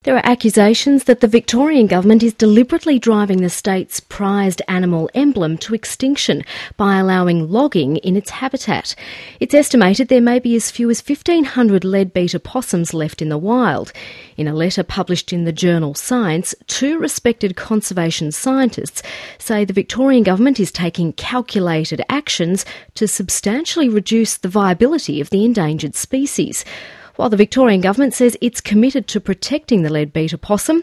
There are accusations that the Victorian government is deliberately driving the state's prized animal emblem to extinction by allowing logging in its habitat. It's estimated there may be as few as 1,500 leadbeater possums left in the wild. In a letter published in the journal Science, two respected conservation scientists say the Victorian government is taking calculated actions to substantially reduce the viability of the endangered species. While the Victorian government says it's committed to protecting the leadbeater possum,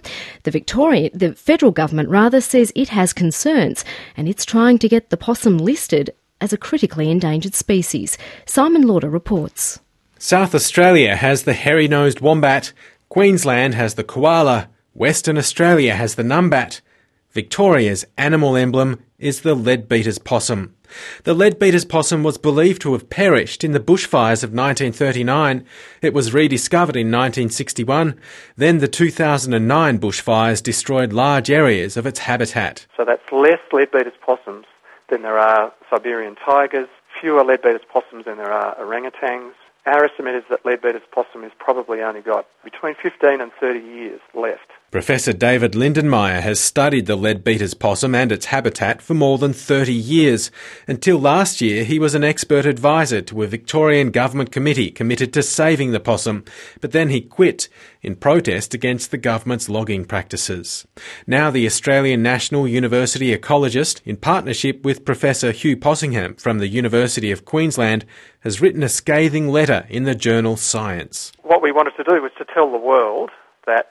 the federal government says it has concerns and it's trying to get the possum listed as a critically endangered species. Simon Lauder reports. South Australia has the hairy-nosed wombat, Queensland has the koala, Western Australia has the numbat. Victoria's animal emblem is the leadbeater's possum. The leadbeater's possum was believed to have perished in the bushfires of 1939. It was rediscovered in 1961. Then the 2009 bushfires destroyed large areas of its habitat. So that's less leadbeater's possums than there are Siberian tigers, fewer leadbeater's possums than there are orangutans. Our estimate is that leadbeater's possum has probably only got between 15 and 30 years left. Professor David Lindenmayer has studied the leadbeater's possum and its habitat for more than 30 years. Until last year, he was an expert advisor to a Victorian government committee committed to saving the possum, but then he quit in protest against the government's logging practices. Now the Australian National University ecologist, in partnership with Professor Hugh Possingham from the University of Queensland, has written a scathing letter in the journal Science. What we wanted to do was to tell the world that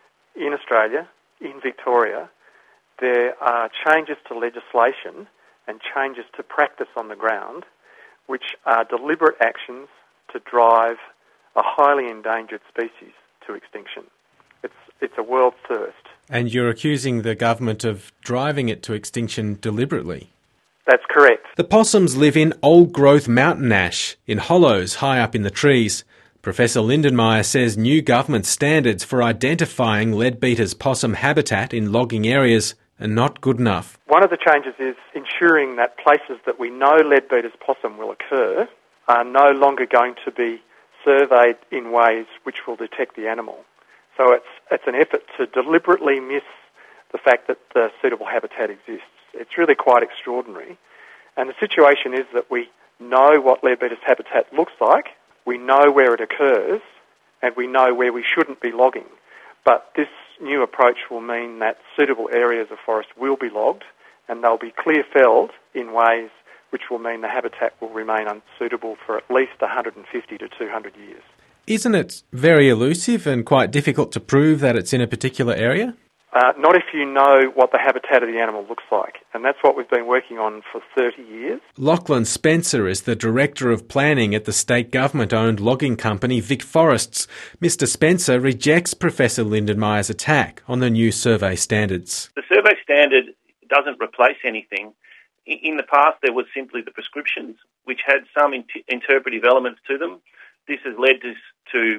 in Australia, in Victoria, there are changes to legislation and changes to practice on the ground which are deliberate actions to drive a highly endangered species to extinction. It's a world first. And you're accusing the government of driving it to extinction deliberately? That's correct. The possums live in old-growth mountain ash, in hollows high up in the trees. Professor Lindenmayer says new government standards for identifying leadbeater's possum habitat in logging areas are not good enough. One of the changes is ensuring that places that we know leadbeater's possum will occur are no longer going to be surveyed in ways which will detect the animal. So it's an effort to deliberately miss the fact that the suitable habitat exists. It's really quite extraordinary. And the situation is that we know what leadbeater's habitat looks like, we know where it occurs, and we know where we shouldn't be logging. But this new approach will mean that suitable areas of forest will be logged, and they'll be clear-felled in ways which will mean the habitat will remain unsuitable for at least 150 to 200 years. Isn't it very elusive and quite difficult to prove that it's in a particular area? Not if you know what the habitat of the animal looks like, and that's what we've been working on for 30 years. Lachlan Spencer is the Director of Planning at the state government-owned logging company Vic Forests. Mr Spencer rejects Professor Lindenmayer's attack on the new survey standards. The survey standard doesn't replace anything. In the past, there was simply the prescriptions, which had some interpretive elements to them. This has led to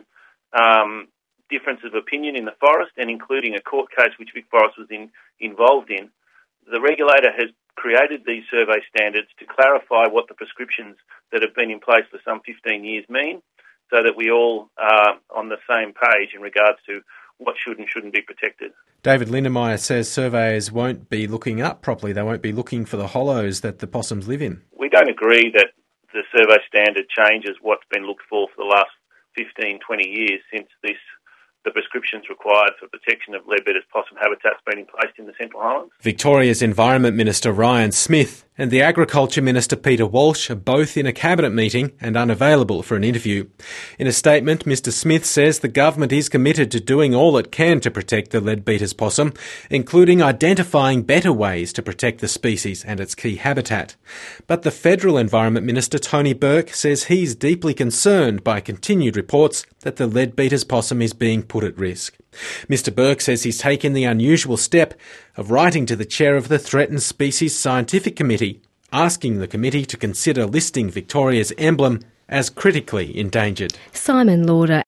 difference of opinion in the forest, and including a court case which Vic Forest was involved in. The regulator has created these survey standards to clarify what the prescriptions that have been in place for some 15 years mean, so that we all are on the same page in regards to what should and shouldn't be protected. David Lindenmayer says surveyors won't be looking up properly. They won't be looking for the hollows that the possums live in. We don't agree that the survey standard changes what's been looked for the last 15, 20 years since the prescriptions required for protection of leadbeater's possum habitats been in place in the Central Highlands. Victoria's Environment Minister Ryan Smith and the Agriculture Minister Peter Walsh are both in a cabinet meeting and unavailable for an interview. In a statement, Mr Smith says the government is committed to doing all it can to protect the leadbeater's possum, including identifying better ways to protect the species and its key habitat. But the Federal Environment Minister Tony Burke says he's deeply concerned by continued reports that the leadbeater's possum is being put at risk. Mr Burke says he's taken the unusual step of writing to the chair of the Threatened Species Scientific Committee, asking the committee to consider listing Victoria's emblem as critically endangered. Simon Lauder.